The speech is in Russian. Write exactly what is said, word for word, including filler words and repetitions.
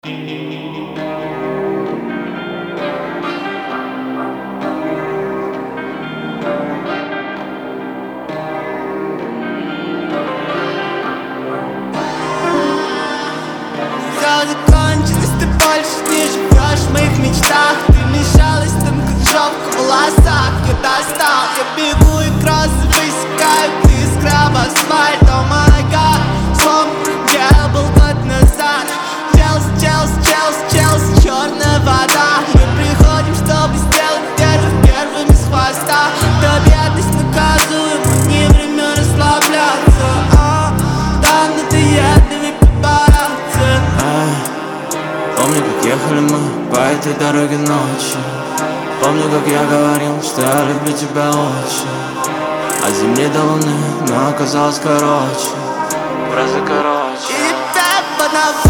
Закончилось, ты больше не живешь в моих мечтах. Ты мешалась там, как шелк в волосах. Я достал, я бегу и кроссы высекаю. Ты скраб, асфальт, о май гад. Словно я был год назад. Челси, Челси, Челси, Челси, черная вода. Мы приходим, чтобы сделать первых первыми с хвоста. Да бедность наказуем, не время расслабляться. а, Там надоедливый папарацци. Помню, как ехали мы по этой дороге ночью. Помню, как я говорил, что я люблю тебя очень. От земли до луны, но оказалось короче. Просто короче. И так